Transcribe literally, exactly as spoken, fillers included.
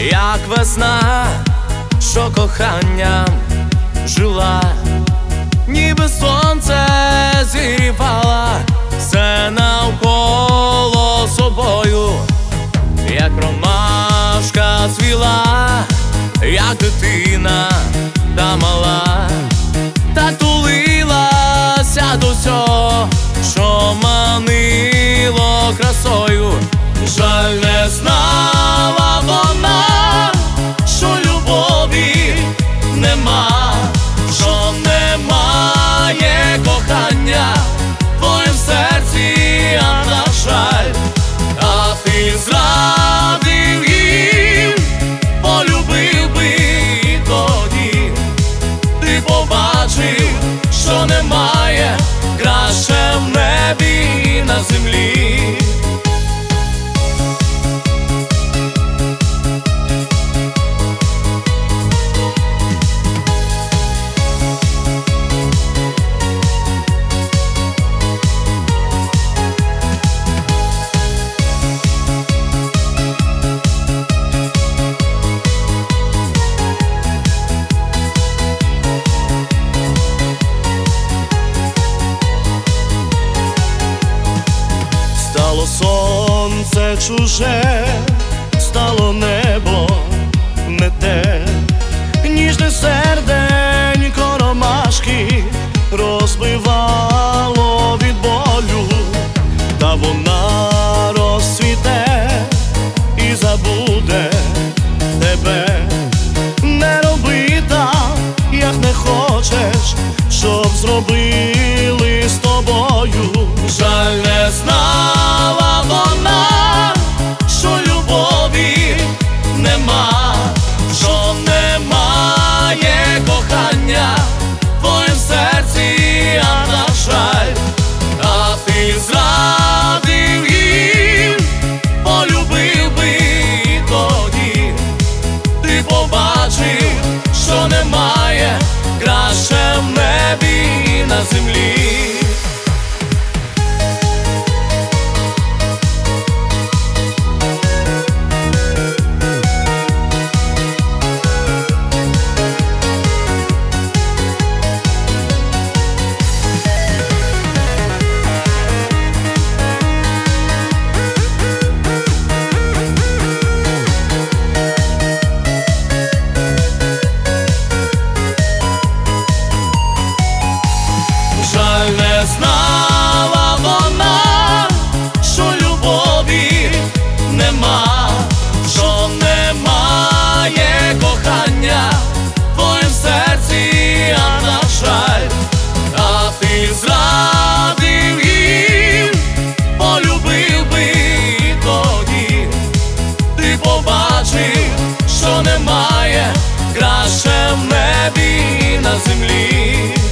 як весна, що коханням жила, ніби сонце зігрівала все навколо собою, як ромашка цвіла, як дитина та мала, та тулилася до всього, що манило красою. Жаль, не знала вона, що любові нема, що немає кохання в твоїм серці, а на жаль, а ти зрадив їм, полюбив би і тоді, ти побачив, що немає краще в небі і на землі. Стало сонце чуже, стало небо не те, ніжне серденько ромашки розбивало від болю, та вона розцвіте і забуде тебе. Не роби так, як не хочеш, щоб зробили з тобою. Жаль, не знала вона, що любові нема, що немає кохання в твоїм серці, а на жаль, а ти зрадив їм, полюбив би і тоді, ти побачив, що немає краще в небі і на землі. Жаль, не знала вона, що любові нема, що немає кохання в твоїм серці, а на жаль, а ти зрадив їм, полюбив би і тоді, ти побачив, що немає краще в небі і на землі.